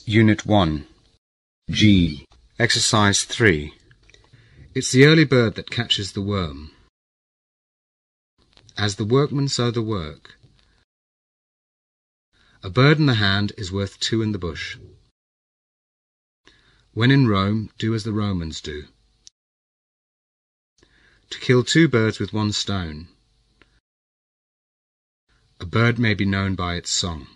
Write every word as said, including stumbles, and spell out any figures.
Unit one. G. Exercise three. It's the early bird that catches the worm. As the workman, so the work. A bird in the hand is worth two in the bush. When in Rome, do as the Romans do. To kill two birds with one stone. A bird may be known by its song.